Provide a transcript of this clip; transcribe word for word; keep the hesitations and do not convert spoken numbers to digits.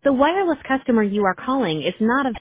The wireless customer you are calling is not available.